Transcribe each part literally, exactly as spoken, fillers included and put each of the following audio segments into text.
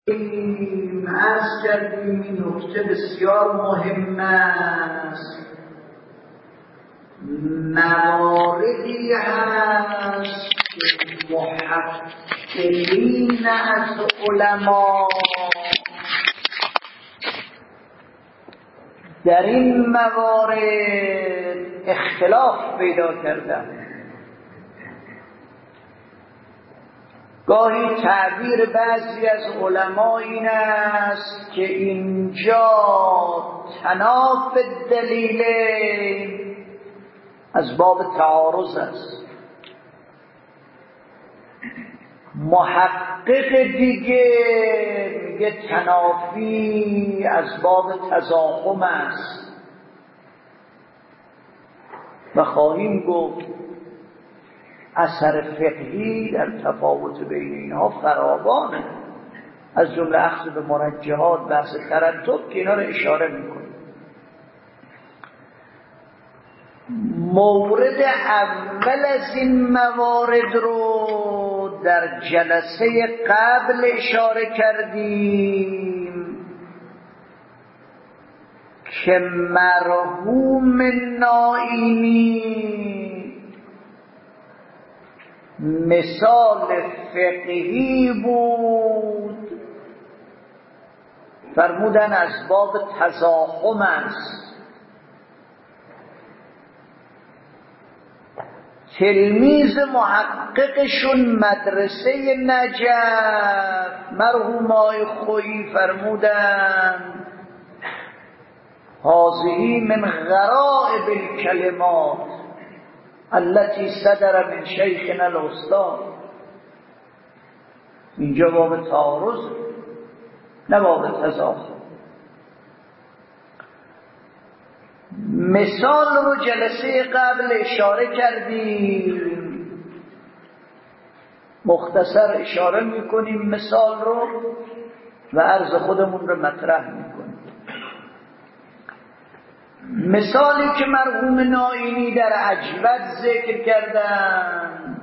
عرض کردیم این نکته بسیار مهم است. مواردی هست که محققین از علما در این موارد اختلاف پیدا کردند. گاهی تعبیر بعضی از علما این است که اینجا تناف دلیل از باب تعارض است. محقق دیگه میگه تنافی از باب تضاهم است و خواهیم گفت اثر فقهی در تفاوت بین اینها فراوانه، از جمله اخذ به مرجحات، بحث ترتب که اینا رو اشاره میکنه. مورد اول از این موارد رو در جلسه قبل اشاره کردیم که مرحوم نائینی مثال فقهی بود، فرمودن از باب تضاهم است. تلمیذ محققشون مدرسه نجف مرحوم آقای خویی فرمودن هذه من غرائب الکلمات التي صدر من شیخنا الاستاد. اینجا باب تعارض نه باب تضاهم. مثال رو جلسه قبل اشاره کردیم، مختصر اشاره میکنیم مثال رو و عرض خودمون رو مطرح میکنیم. مثالی که مرحوم نائینی در عجوت ذکر کردن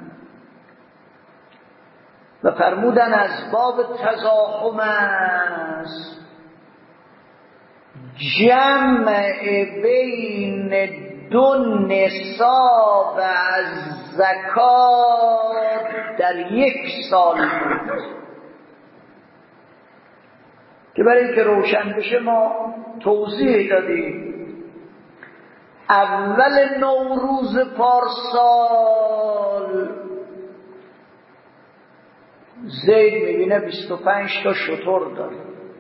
و فرمودن از باب تضاهم است جمع بین دو نصاب از زکات در یک سال بود که برای اینکه روشن بشه ما توضیح دادیم. اول نوروز پارسال زید میبینه بیست و پنج تا شتر داره.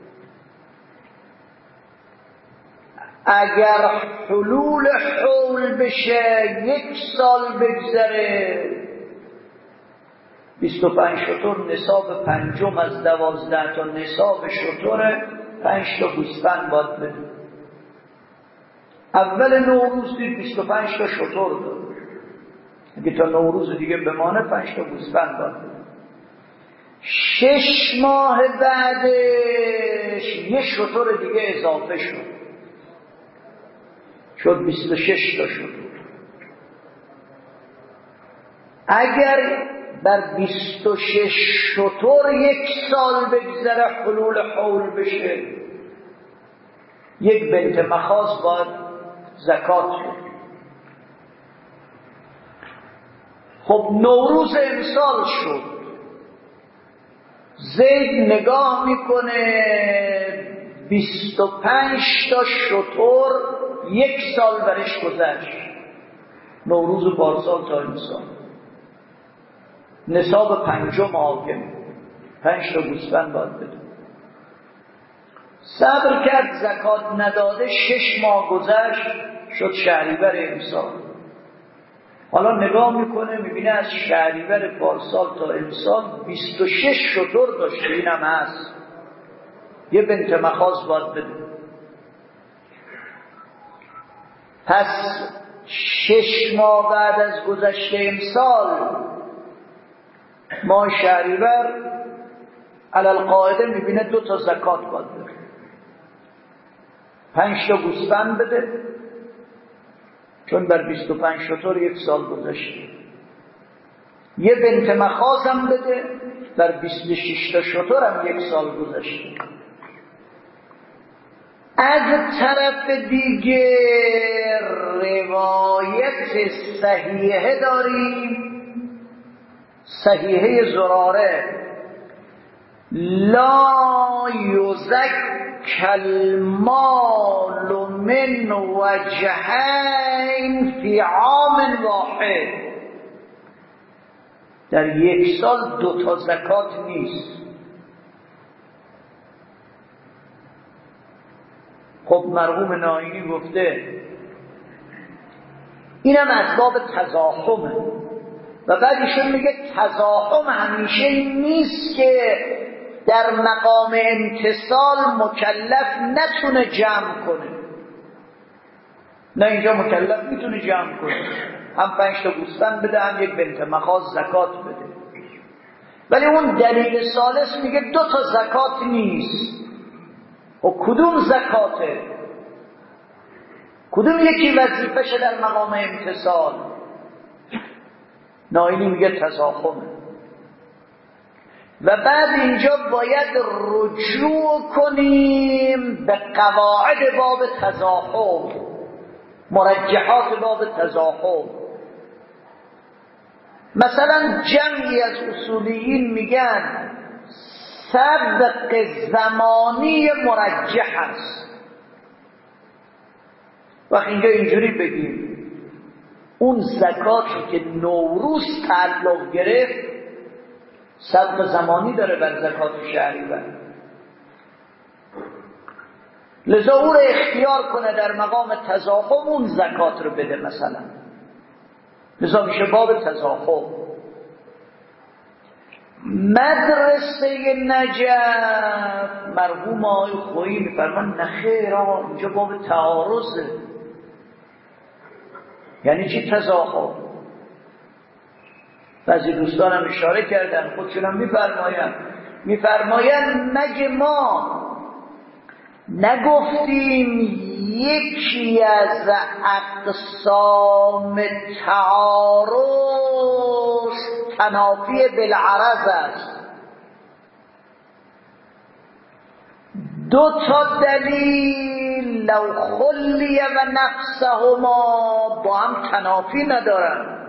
اگر حلول حول بشه یک سال بگذره بیست و پنج شتر نصاب پنجم از دوازده تا نصاب شتر پنج تا گوسفند باید بده. اول نوروز دید بیست و پنج تا شتر داره، اگه تا نوروز دیگه بمانه پنج تا گوسفند باید بده. شش ماه بعدش یه شتر دیگه اضافه شد، شد بیست و شش تا شتر. اگر بر بیست و شش شتر یک سال بگذره حلول حول بشه یک بنت مخاض باید زکات شد. خب نوروز امسال شد، زید نگاه میکنه بیست و پنج تا شتر یک سال برش گذشت، نوروز پارسال تا امسال نصاب پنجم حاکم، پنج تا گوسفند باید بده. صبر کرد زکات نداده، شش ماه گذشت شد شهریور امسال. حالا نگاه میکنه میبینه از شهریور پارسال تا امسال بیست و شش شتر داشته، اینم هست، یه بنت مخاض باید بده. پس شش ماه بعد از گذشته امسال ماه شهریور علالقاعده میبینه دو تا زکات باید بده، پنج تا گوسفند بده چون بر بیست و پنج شتر یک سال گذشته، یه بنت مخاض هم بده بر بیست و شش تا شتر هم یک سال گذشته. از طرف دیگه روایت صحیحه داریم، صحیحه زراره، لا یزک المال من وجهین فی عام واحد، در یک سال دو تا زکات نیست. خب مرحوم ناینی گفته اینم اسباب تزاحمه و بعد ایشون میگه تزاحم همیشه نیست که در مقام امتصال مکلف نتونه جمع کنه. نه، اینجا مکلف میتونه جمع کنه، هم پنج تا گوسفند بده، هم یک بنت مخاض زکات بده. ولی اون دلیل ثالث میگه دو تا زکات نیست. و کدوم زکاته؟ کدوم یکی وظیفشه در مقام امتصال؟ ناینی میگه تزاحمه. و بعد اینجا باید رجوع کنیم به قواعد باب تزاحم، مرجحات باب تزاحم. مثلا جمعی از اصولیین میگن سبق زمانی مرجح است. وقتی اینجا اینجوری بگیم اون زکاتی که نوروز تعلق گرفت سبق زمانی داره بر زکات شهریور، لذا او رو اختیار کنه در مقام تزاحم اون زکات رو بده مثلا، لذا میشه باب تزاحم. مدرسه نجف مرحوم آقای خویی میفرمان نخیر آقا اینجا باب تعارضه. یعنی چی تزاحم؟ بعضی دوستان هم اشاره کردن، خودشون هم میفرماین میفرماین مگه ما نگفتیم یکی از اقسام تعارض تنافی بالعرض است؟ دو تا دلیل لو خلی و نفسهما با هم تنافی ندارن.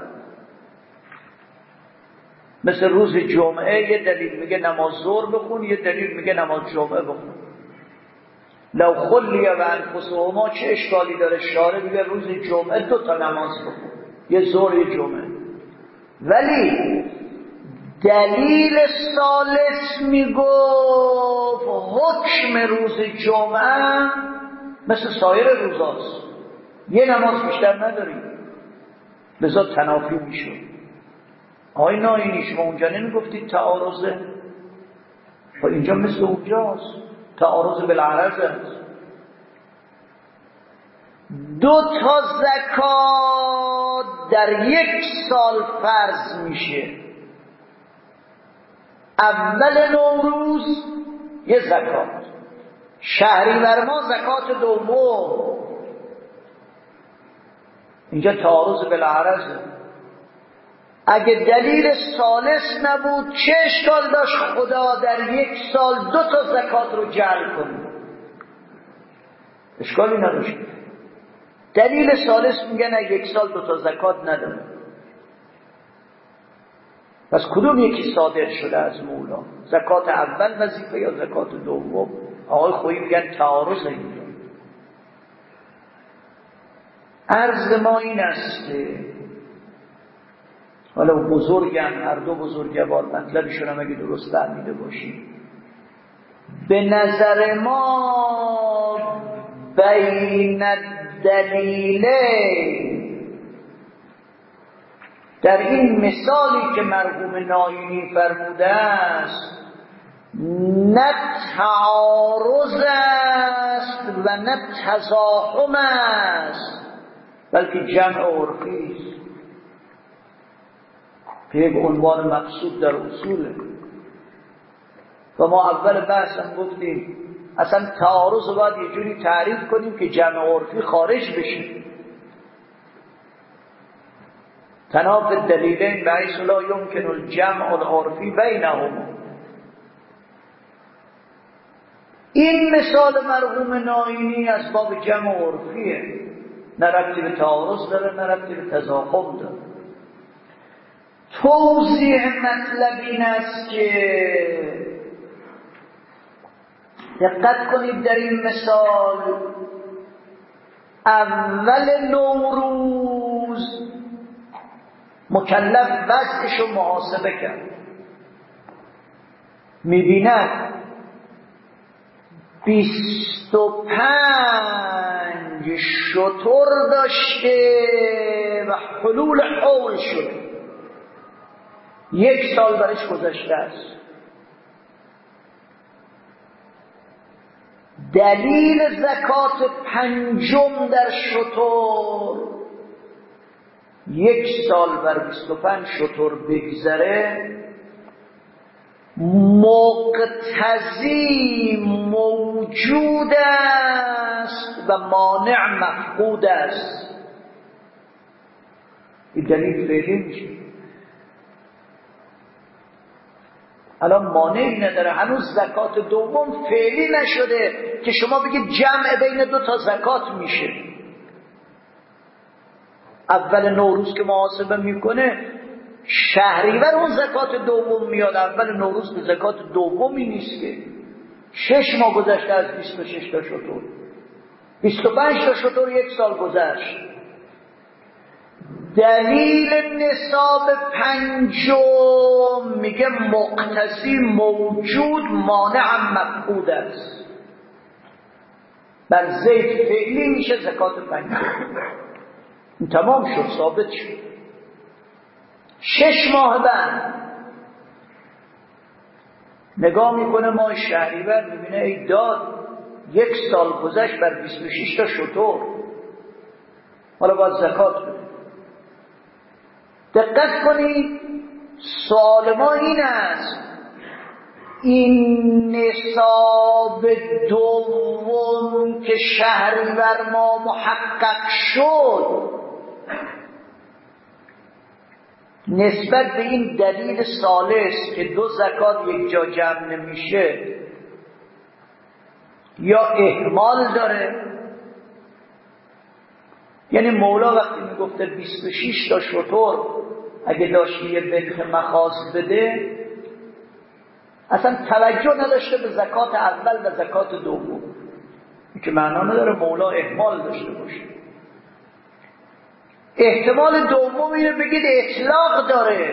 مثل روز جمعه یه دلیل میگه نماز ظهر بخون، یه دلیل میگه نماز جمعه بخون. لو خلی و انفسهما چه اشکالی داره؟ شارع میگه روز جمعه دو تا نماز بخون، یه ظهر یه جمعه. ولی دلیل ثالث میگفت حکم روز جمعه مثل سایر روزاست، یه نماز بیشتر نداریم، لذا تنافی میشه. آی ناینی شما اونجا نمیگفتید تعارضه؟ و اینجا مثل اونجاست، تعارض بالعرض است. دو تا زکات در یک سال فرض میشه. اول نوروز یه زکات، شهریور ما زکات دوم. اینجا تعارض بالعرضه. اگه دلیل ثالث نبود چه اشکال داشت خدا در یک سال دو تا زکات رو جعل کنه؟ اشکالی نداشت. دلیل ثالث میگن اگه یک سال دو تا زکات نداره. پس کدوم یکی صادر شده از مولا؟ زکات اول وظیفه یا زکات دوم؟ آقای خویی میگن تعارض اینجا. عرض ما این است که حالا بزرگم، هر دو بزرگوار مطلبشون هم اگه درست فهمیده باشیم، به نظر ما بین دلیله در این مثالی که مرحوم ناینی فرموده است نه تعارض است و نه تزاحم است، بلکه جمع عرفی است که به عنوان مقصود در اصوله. و ما اول بحث هم گفتیم اصلا تعارض رو باید یه جوری تعریف کنیم که جمع عرفی خارج بشه. تناف الدلیلین بحیث لا یمکن الجمع العرفی بینهما. این مثال مرحوم ناینی از باب جمع عرفیه، نه ربطی به تعارض داره نه ربطی به تضاخم داره. توضیح مطلب این است که دقت کنید در این مثال اول نوروز مکلف وضعش رو محاسبه کرد، میبیند بیست و پنج شتر داشته و حلول حول شده، یک سال برش گذشته است. دلیل زکات پنجم در شتر، یک سال بر بیست و پنج شتر بگذره مقتضی موجود است و مانع مفقود است. این دلیل فعلی میشه. الان مانعی نداره، هنوز زکات دوم فعلی نشده که شما بگید جمع بین دو تا زکات میشه. اول نوروز که محاسبه میکنه شهریور اون زکات دوم میاد، اول نوروز به زکات دومی نیست که. شش ماه گذشته از بیست و شش تا شتر، بیست و پنج تا شتر یک سال گذشت. دلیل نصاب پنجم میگه مقتضی موجود مانع مفقود است. بر زید فعلی میشه زکات پنجم. این تمام شد، ثابت شد. شش ماه بعد نگاه میکنه ماه شهریور، میبینه ای داد یک سال گذشت بر بیست و شش تا شتر، حالا باید زکات بده. دقت کنید سوال ما این است، این نصاب دوم که شهریور ما محقق شد نسبت به این دلیل ثالث که دو زکات یک جا جمع نمیشه یا اهمال داره؟ یعنی مولا وقتی میگفته بیست و شش تا شتر اگه داشتی یه بنت مخاض بده اصلا توجه نداشته به زکات اول و زکات دوم، این که معنا نداره مولا اهمال داشته باشه. احتمال دوم اینو بگید اطلاق داره،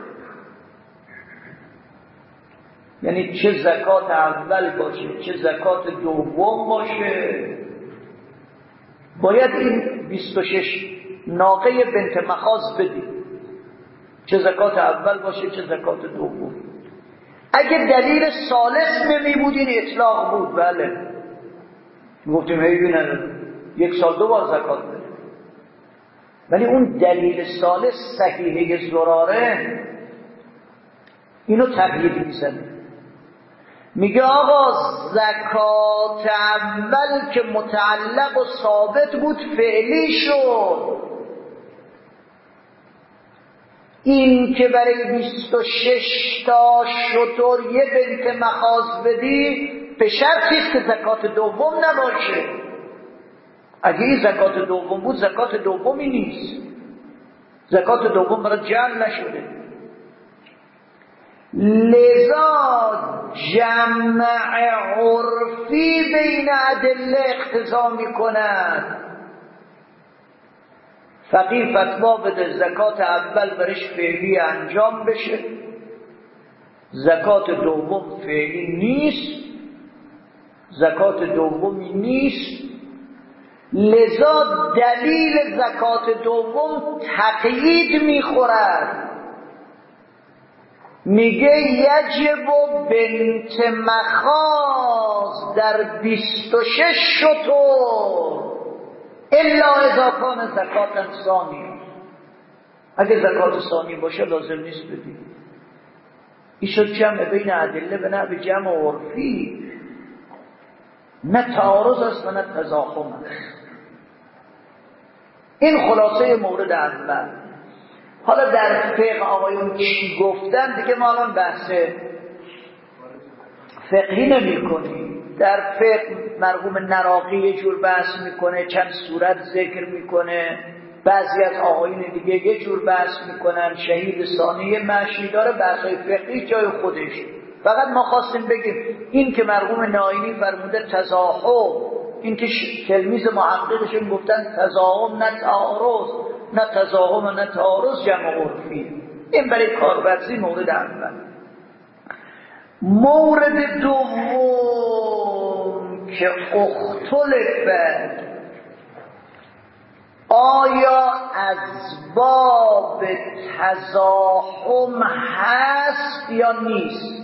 یعنی چه زکات اول باشه چه زکات دوم باشه باید این بیست و شش ناقه بنت مخاض بدی، چه زکات اول باشه چه زکات دوم. اگه دلیل ثالث نمی بود این اطلاق بود، بله گفتیم هیوی نداره یک سال دو بار زکات بده. ولی اون دلیل ثالث صحیحه زراره اینو تقیید میزنه، میگه آقا زکات اول که متعلق و ثابت بود فعلی شد، این که برای بیست و شش تا شتر یه بنت مخاض بدی به شرطی که زکات دوم نباشه. اگه این زکات دوم بود زکات دومی نیست، زکات دوم برای جمع نشده. لذا جمع عرفی بین ادله اقتضا می کند فقیه فتوا بده زکات اول برش فعلی انجام بشه، زکات دوم فعلی نیست، زکات دومی نیست. لذا دلیل زکات دوم تقیید میخورد، میگه یجب بنت مخاض در بیست و شش شتر الا اذا کان زکات ثانی، اگه زکات ثانی باشه لازم نیست بدی. این شد جمع بین ادله به نحو جمع عرفی، نه تعارض است و نه تضاخم است. این خلاصه مورد اول. حالا در فقه آقایون چی گفتن دیگه ما الان بحث فقهی نمی کنیم، در فقه مرحوم نراقی یه جور بحث میکنه، چند صورت ذکر میکنه، بعضی از آقایون دیگه یه جور بحث میکنن، شهید ثانی مشی داره، بحثای فقهی جای خودش. فقط ما خواستیم بگیم این که مرحوم ناینی فرموده تزاحم، این که تلمیذ محققشون گفتن تزاحم نه تعارض، نه تزاحم و نه تعارض جمع عرفی، این برای کاربرزی مورد اول. مورد دوم که اختلفه آیا اسباب تزاحم هست یا نیست.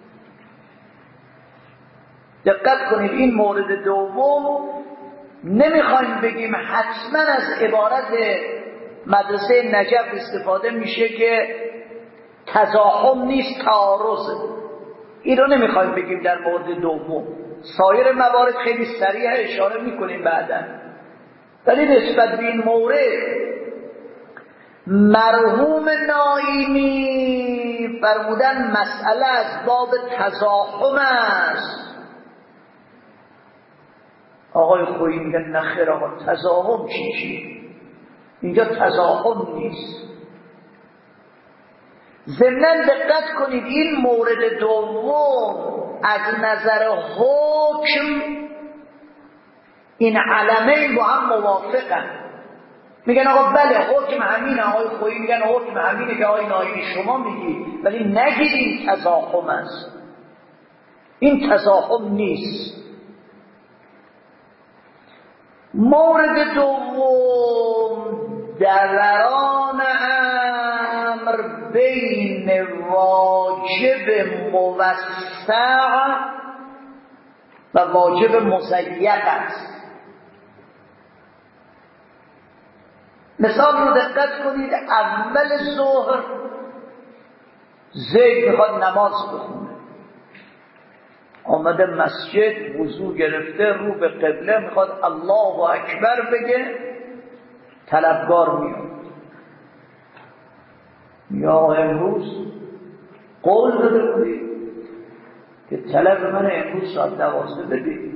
دقت کنید، این مورد دوم نمیخوایم بگیم حتما از عبارت مدرسه نجف استفاده میشه که تزاحم نیست تعارضه، این رو نمیخوایم بگیم در مورد دوم. سایر موارد خیلی سریع اشاره میکنیم بعداً، ولی نسبت به این مورد مرحوم ناینی فرمودن مسئله از باب تزاحم است. آقای خویی میگن نخیر آقا، تزاحم چی چی؟ اینجا تزاحم نیست. ضمناً دقت کنید این مورد دوم از نظر حکم این علمین با هم موافقن، میگن آقا بله حکم همینه. آقای خویی میگن حکم همینه که آقای ناینی شما میگی، ولی نگید این تزاحم است، این تزاحم نیست. مورد دوم دوران امر بین واجب موسع و واجب مضیق است. مثال رو دقت کنید، اول ظهر زید میخواد نماز بخونه، آمده مسجد وضو گرفته رو به قبله میخواد الله اکبر بگه، طلبگار میاد یا امروز قول داده بودی که طلب من امروز ساعت دوازده بدی.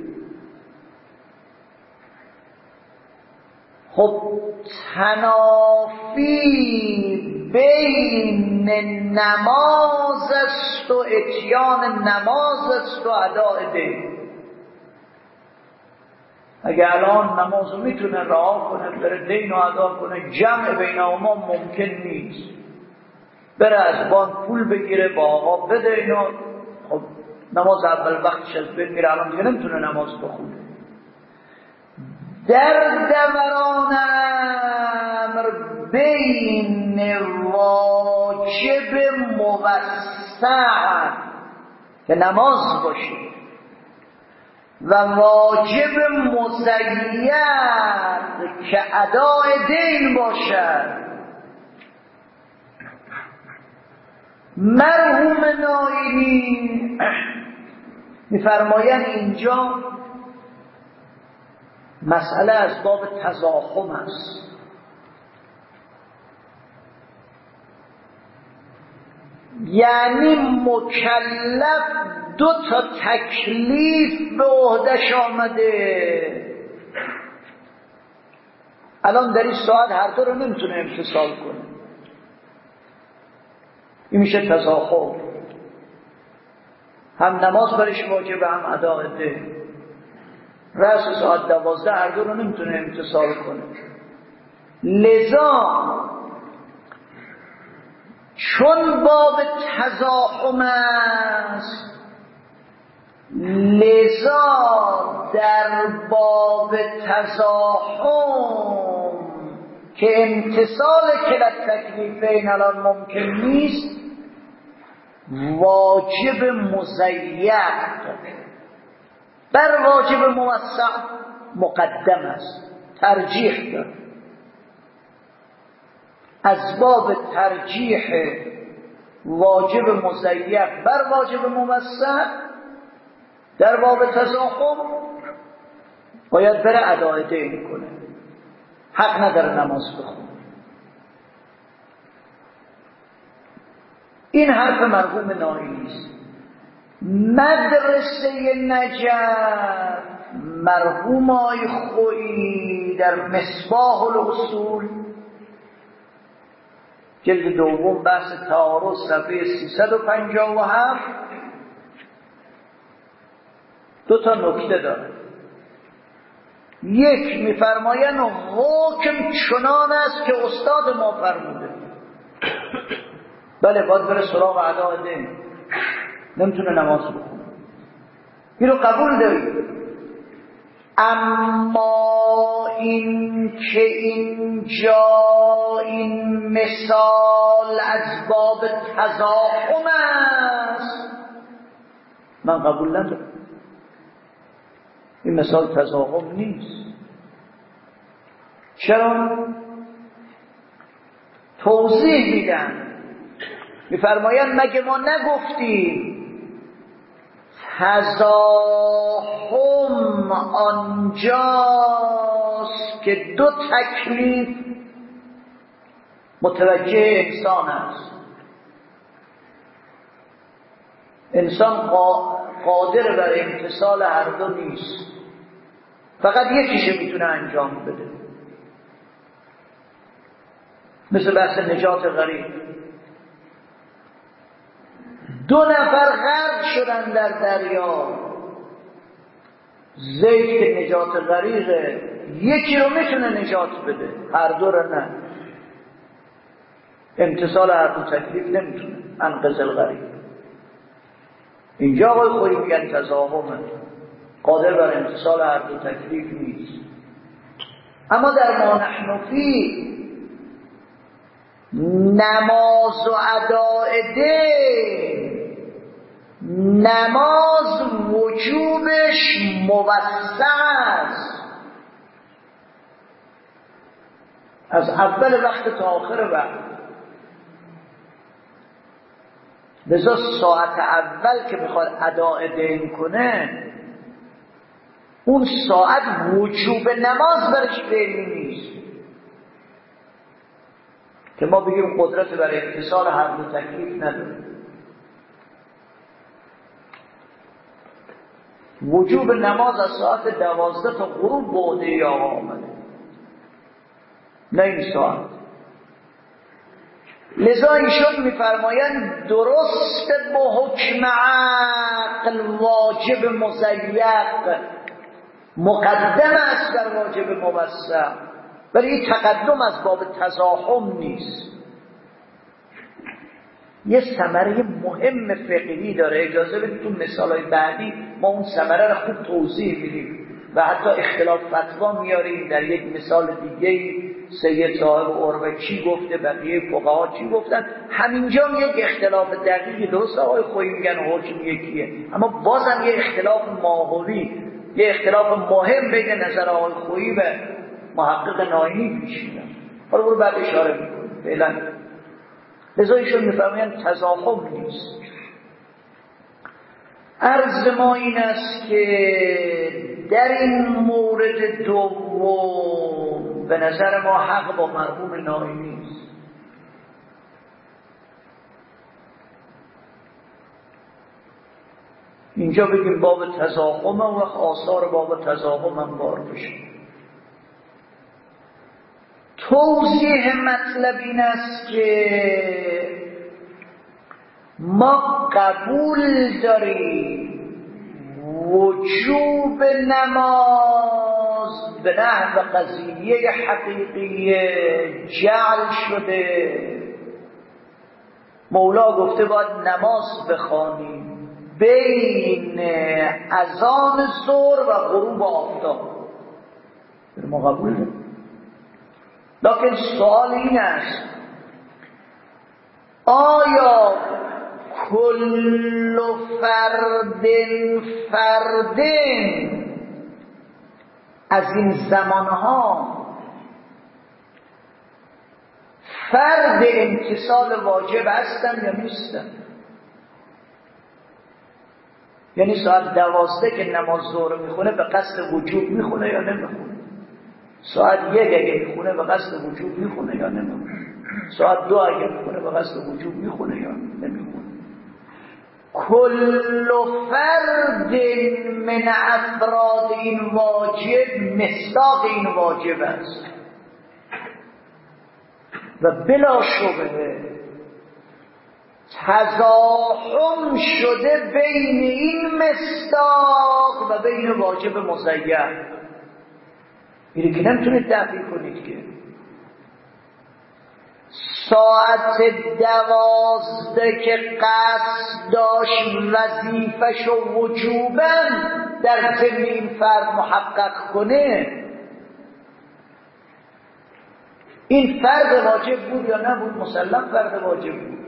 خب تنافی بین نماز است و اتیان نماز است و اداء دین. اگه الان نماز رو میتونه رعا کنه، بره دین رو ادا کنه، جمع بینهما ممکن نیست. بره از بانک پول بگیره با آقا بده اینا، خب نماز اول وقتش از بین میره، الان دیگه نمیتونه نماز بخونه. در دوران امر بین واجب موسع که نماز باشه و واجب مضیق که ادای دین باشد، مرحوم ناینی میفرمایند اینجا مسئله از باب تزاحم است. یعنی مکلف دو تا تکلیف به عهده‌اش آمده. الان در این ساعت هر دو رو نمیتونه امتثال کنه، این میشه تزاحم. هم نماز برش واجبه هم اداء دین. رأس ساعت دوازده هر دو رو نمیتونه امتثال کنه. لذا چون باب تزاحم است، لذا در باب تزاحم که امتثال کلا تکلیفین الان ممکن نیست، واجب مضیق بر واجب موسع مقدم است، ترجیح دارد. اسباب ترجیح واجب مضیق بر واجب موسع در باب تزاحم باید بره اداء دین کنه، حق نداره نماز بخونه. این حرف مرحوم ناینی است. مدرسه نجف مرحوم آی خویی در مصباح الاصول جلد دوم بحث تعارض صفحه سیصد و پنجاه و هفت دو تا نکته داره. یک، میفرمایند حکم چنان است که استاد ما فرموده. بله باید بره سراغ اداء دین، نمیتونه نماز بخونه، این رو قبول داریم. اما این که اینجا این مثال از باب تزاحم است، من قبول ندارم. این مثال تزاحم نیست. چرا؟ توضیح میدن، میفرمایند مگه ما نگفتیم تزاحم آنجاست که دو تکلیف متوجه انسان است. انسان قادر بر امتثال هر دو نیست، فقط یکیشه میتونه انجام بده. مثل بحث نجات غریق، دو نفر غرق شدن در دریا، زید که نجات غریقه یکی رو میتونه نجات بده، هر دو رو نه. امتثال هر دو تکلیف نمیتونه انقذ الغریق. اینجا آقای خویی میگن تزاحمه، قادر بر امتثال هر دو تکلیف نیست. اما در ما نحن فی نماز و اداء دین، نماز وجوبش موسع است، از اول وقت تا آخر وقت. لذا ساعت اول که میخواد اداء دین کنه، اون ساعت وجوب نماز برش فعلی نیست که ما بگیم قدرت برای امتثال هر دو تکلیف نداره. وجوب نماز از ساعت دوازده تا غروب به عهده یا آمده، نه این ساعت. لذا ایشون میفرمایند درست به حکم عقل واجب مضیق مقدم است در واجب موسع، ولی این تقدم از باب تزاحم نیست. یه ثمره مهم فقهی داره، اجازه بدید تو مثالای بعدی ما اون ثمره رو خوب توضیح میدیم و حتی اختلاف فتوا میاریم. در یک مثال دیگه سید صاحب عروه چی گفته، بقیه فقها چی گفتن. همینجا یک اختلاف دقیقی درست آقای خویی میگن حکم یکیه، اما بازم یه اختلاف ماهوی، یه اختلاف مهم بین نظر آقای خویی و محقق ناینی پیش میاد. حالا برو بعد اشاره میکنم فعلا. لذا ایشون میفرمایند تزاحم نیست. عرض ما این است که در این مورد دوم به نظر ما حق با مرحوم ناینی است. اینجا بگیم باب تزاحم و آثار باب تزاحم هم بار بشه. توضیح مطلب این است که ما قبول داریم وجوب نماز به نحو قضیه حقیقیه جعل شده. مولا گفته باید نماز بخوانیم بین اذان ظهر و غروب آفتاب، ما قبول داریم. لکن سوال این است آیا کل فرد فرد از این زمانها فرد امتصال واجب هستن یا نیستن؟ یعنی ساعت دوازده که نماز ظهر میخونه به قصد وجوب میخونه یا نمیخونه؟ ساعت یک اگه میخونه به قصد وجوب میخونه یا نمیخونه؟ ساعت دو اگه میخونه به قصد وجوب میخونه یا نمیخونه؟ کل فرد من افراد این واجب مصداق این واجب است و بلا شبهه تزاحم شده بین این مصداق و بین واجب مزین. اینو که نمیتونید دفع کنید که ساعت دوازده که قصد داشت وظیفش و وجوباً در ضمن این فرد محقق کنه، این فرد واجب بود یا نبود؟ مسلم فرد واجب بود.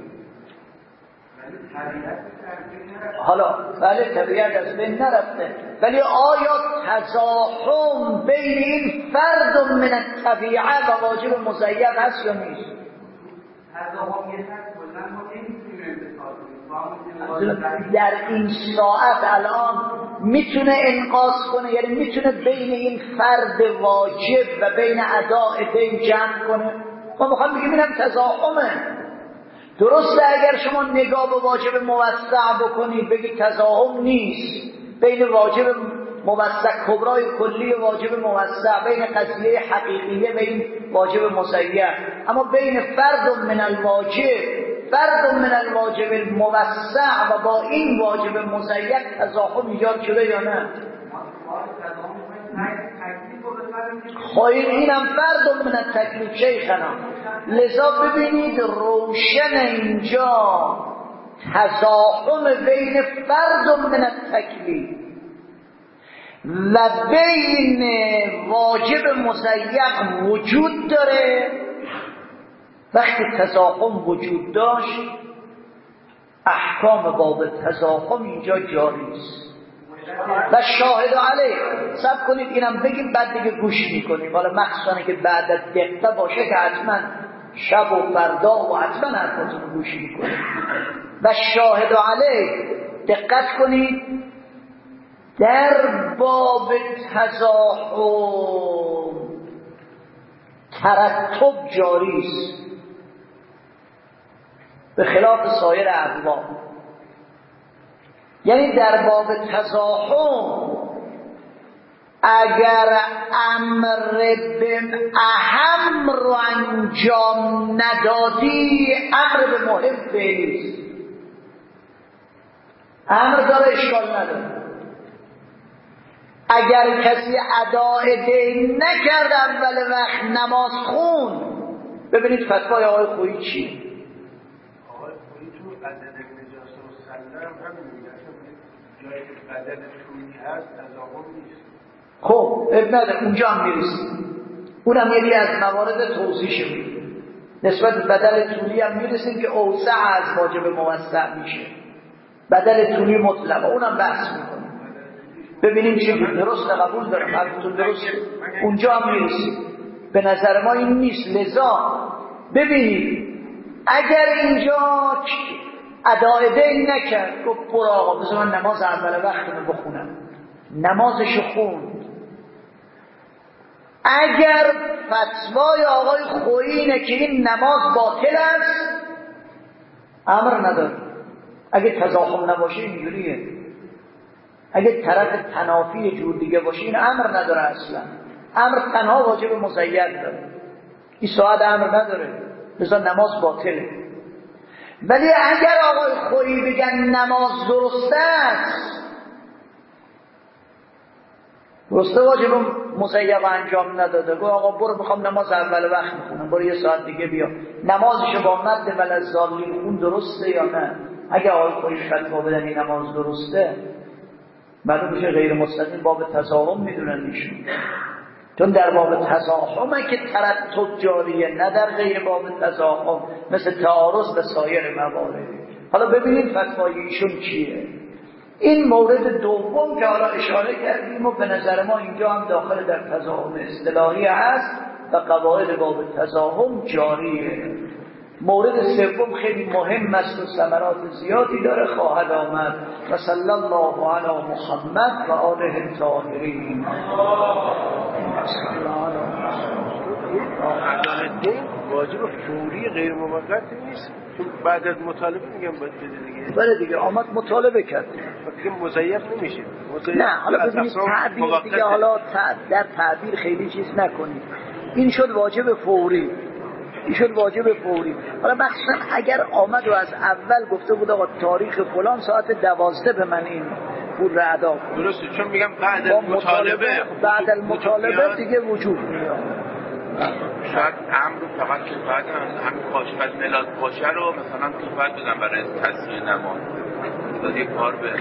حالا بله طبیعت از بین نرفته، ولی آیا تزاحم بین این فرد من الطبیعه و واجب مزین هست یا نیست؟ در این ساعت الان میتونه انقاص کنه، یعنی میتونه بین این فرد واجب و بین اداء دین جمع کنه. ما میخوام بگیم اینم تزاحمه. درسته اگر شما نگاه به واجب موسع بکنید بگید تزاحم نیست بین واجب موسع کبرای کلی و واجب موسع، بین قضیه حقیقیه و این واجب مزین، اما بین فرد من الواجب فرد من الواجب الموسع و با این واجب مزین تزاحم ایجاد شده یا نه؟ خواهید اینم فرد من التکلیف شیخنا. لذا ببینید روشن اینجا تزاحم بین فرد من التکلیف و بین واجب مزین وجود داره. وقتی تزاحم وجود داشت احکام باب تزاحم اینجا جاری است و شاهد علیه. سب کنید اینم بگیم بعد دیگه گوش میکنیم، حالا مخصوصا که بعد از دقیقه باشه که حتما شب و فردا و حتما حرفتون رو گوش میکنیم. و شاهد علیه دقت کنید در باب تزاحم ترتب جاری است به خلاف سایر ابواب. یعنی در باب تزاحم اگر امر به اهم رو انجام ندادی امر به مهم فعلی است. امر داره اشکال نداره. اگر کسی اداء دین نکرد اول وقت نماز خون، ببینید فتوای آقای خویی چیه؟ آقای خویی تو بدل نجاسه و سله هم همین میگه جایی که بدل طولی هست تزاحم نیست. خب ابن اونجا هم میرسیم، اونم یکی از موارد توضیحش میده. نسبت به بدل طولی هم میرسیم که اوسع از واجب موسع میشه. بدل طولی مطلق اونم بحث میکنه، ببینیم چه درست قبول دارم حرفتون درست. اونجا هم میرسیم. به نظر ما این نیست. لذا ببینید اگر اینجا اداء دین نکرد گفت برو آقا بذار من نماز اول وقتم بخونم، نمازشو خوند. اگر فتوای آقای خویی اینه که این نماز باطل است امر نداره. اگه تزاحم نباشه اینجوریه. اگه طرف تنافی جور دیگه باشه این امر نداره اصلا. امر تنها واجب مزین داره، این ساعت امر نداره، لذا نماز باطله. ولی اگر آقای خویی بگن نماز درسته است، درسته واجب مزین انجام نداده، گو آقا برو میخوام نماز اول وقت میخونم، برو یه ساعت دیگه بیا، نمازشو با مد وللضالین خون درسته یا نه؟ اگه آقای خویی فتوا بدن این نماز درسته، معلوم میشه غیر مستقیم باب تزاحم میدونن ایشون، چون در باب تزاحمه که ترتب جاریه، نه در غیر باب تزاحم مثل تعارض به سایر موارد. حالا ببینید فتوای ایشون چیه. این مورد دوم که حالا اشاره کردیم و به نظر ما اینجا هم داخل در تزاحم اصطلاحی هست و قواعد باب تزاحم جاریه. مورد سوم خیلی مهم است و ثمرات زیادی داره خواهد آمد. و صلی الله علی محمد و آله الطاهرین. اذان دین واجب فوری غیر موقت نیست، چون بعد از مطالبه میگم باید بده دیگه. بله دیگه آمد مطالبه کرد دیگه مزیف نمیشه. نه حالا ببینید تعبیر دیگه، حالا در تعبیر خیلی چیز نکنید. این شد واجب فوری، این شد واجب فوری. حالا مخصوصا اگر آمد و از اول گفته بود آقا تاریخ فلان ساعت دوازده به من این پول را ادا کن. درسته، چون میگم بعد از مطالبه بعد از مطالبه دیگه وجود میاد. شاید امر فقط کفایت همین کاشف ملاد باشه رو مثلا کفایت بدن برای تصحیح نماز، داد یک کار به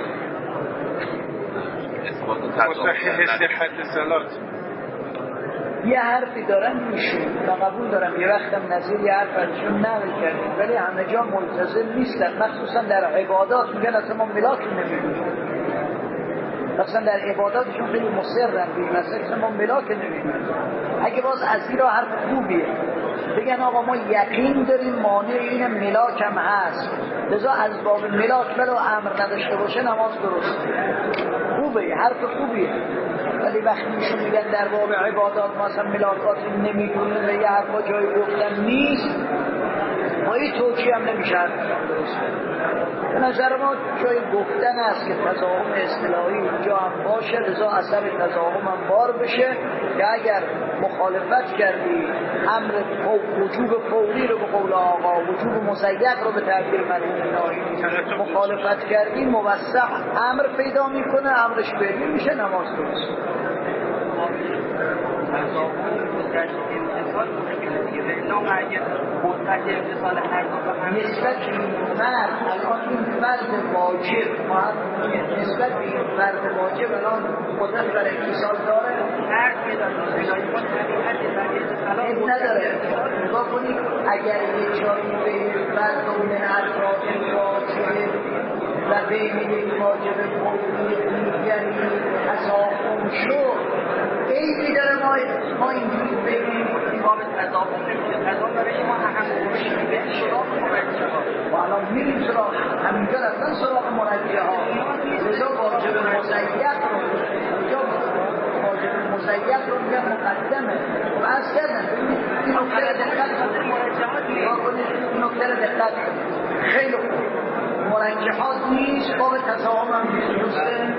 اثبات مصحح صحت صلات. یه حرفی دارن میشون و قبول دارم، یه وقتم نظیر یه حرف ازشون نقل کردیم، ولی همه جا ملتزم نیستن، مخصوصا در عبادات میگن اصلا ما ملاک نمیدونیم، مثلا در عباداتشون خیلی مصرن بیم، مثلا ما ملاک نمیدونیم. اگه باز از این را حرف خوبیه بگن آقا ما یقین داریم مانع این ملاک هم هست، لذا از باب ملاک بلو امر نداشته باشه نماز درسته. خوبه، حرف خوبیه. ولی وقتی میشون میگن در باب عبادات ما اصلا ملاکاتی نمیدونیم و یه حرفا جای گفتن نیست، ما این توجیه هم نمیشه درسته. به نظر ما جای گفتن است که تضاهم اصطلاحی اینجا هم باشه، لذا اثر تضاهم هم بار بشه که اگر مخالفت کردی امر وجوب فوری رو به قول آقا، وجوب مزیق رو به تعبیر مرحوم الهی مخالفت کردی، موسع امر پیدا میکنه، امرش بدی میشه نماز درست. نسبت این فرد الان این فرد واجب نسبت به این فرد واجب الان قدرت برای اتصال داره؟ این نداره. نگاه کنید اگر یه جایی به این فرد و من ارکان واجب و بین یک واجب فوری دیگری تضاهم شد، خیلی داره ما ما اینجوری ببینیم باب تضاهم نمیشه، تضاهم برای ما اهم باشیم به سراغ مرجع ها و الان میریم سراغ همینجا رفتن سراغ مرجع ها، لذا واجب مزیق رو اینجا واجب مزیق رو میگن مقدمه و از کردن این نکته رو دقت کنید، این نکته رو دقت کنید خیلی خوب. مرجحات نیست، باب تضاهم هم نیست.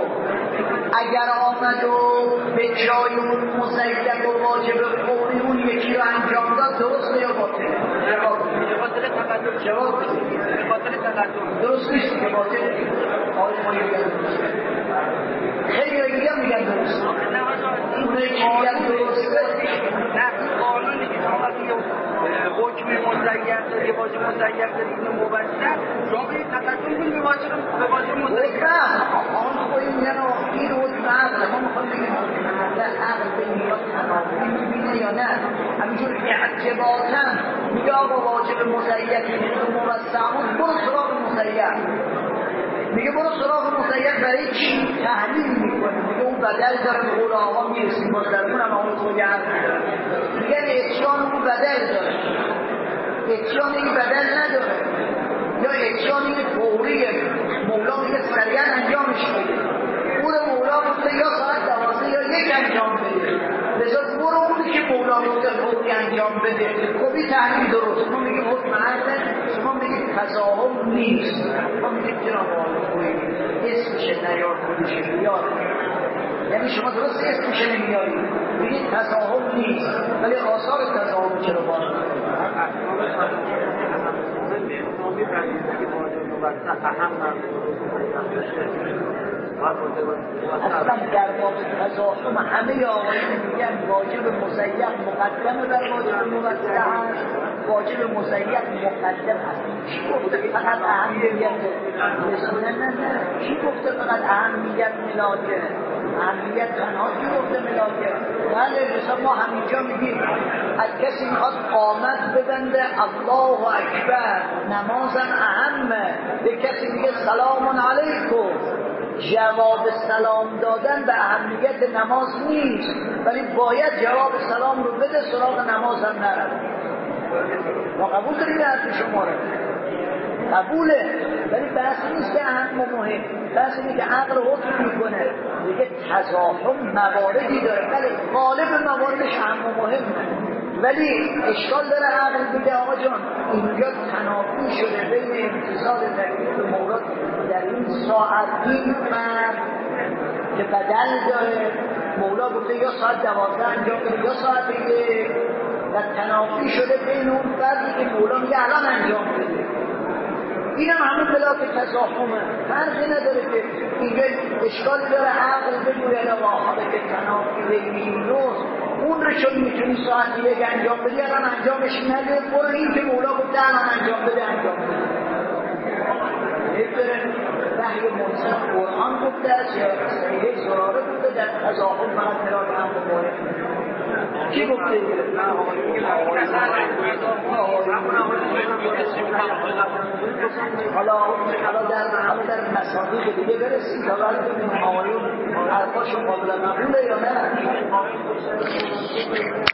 اگر آمد و به جای اون مزیق و واجب فوری اون یکی رو انجام داد درسته یا باطل؟ جواب باطل تقدم. جواب باطل تقدم درست نیست که باطل حال ما میگن خیلی دیگه میگن درست، اونایی که میگن درسته نه قانونی که آمد حکم مزیق داره، یه واجب مزیق داره، اینو موثق شما به تقدم کنید به واجب به واجب مزیق. آن خود میگن این حکم عقل، ما میخوام بگیم حکم عقل عقل به نیاز تناقضی میبینه یا نه؟ همینجور اعتباطا میگه آقا واجب مزیق اینو موثق برو سراغ مزیق، میگه برو سراغ مزیق برای چی؟ تحلیل میکنه، میگه اون بدل داره به قول آقا میرسیم باز در اون هم آقا خودی عرض میگه اتشان اون بدل داره، اتشان این بدل نداره، یا اتشان این فوریه، مولا میگه سریعا انجامش بده، اون مولا بوده یا ساعت دوازده یا یک انجام بده، لذا برو اونی که مولا بوده فوری انجام بده. خب این تحلیل درست، ما میگیم حکم عرضه، شما میگید تضاهم نیست، ما میگید جناب آقای اسمش نیار خودش بیار، یعنی شما درست اسمش نمیاری میگید تضاهم نیست، ولی آثار تضاهم چرا باید اصلا در باب تضاهم همه آقایون میگن واجب مزیق مقدمه بر واجب موثق هست، واجب مزیق مقدم هست. چی گفته فقط اهمیت؟ نه نه نه چی گفته فقط اهمیت ملاکه؟ اهمیت تنها چی گفته ملاکه؟ بله مثلا ما همینجا میگیم از کسی میخواد قامت ببنده الله اکبر نمازم اهمه، به کسی میگه سلام علیکم، جواب سلام دادن به اهمیت نماز نیست، ولی باید جواب سلام رو بده، سراغ نماز هم نرد. ما قبول داریم حرف شما رو، قبوله، ولی بحث نیست که اهم و مهم، بحث اینه که عقل حکم میکنه، دیگه تضاهم مواردی داره، ولی غالب مواردش اهم و مهمه. ولی اشکال داره عقل بگه آقا جان اینجا تنافی شده بین امتثال تکلیف مولا در این ساعت این فرد که بدل داره، مولا گفته یا ساعت دوازده انجام بده یا ساعت یک، و تنافی شده بین اون فردی که مولا میگه الان انجام بده. این هم همون بلا که تزاحمه، فرقی نداره که اینجا اشکالی داره عقل بگوید آقا حالا که تنافی بین این روز اون رو چون میتونی ساعت یک انجام بدی الان انجامش نده، برو این که مولا گفته الان انجام بده انجام بده. نمیداره وحی منصف قرآن گفته است یا صحیحه زراره گفته در تزاحم فقط ملاک هم بمونه. کی گفته؟ حالا حالا در حالا در مسائل دیگه برسیم تا بعد ببینیم آقایون حرفاشون قابل قبوله یا نه.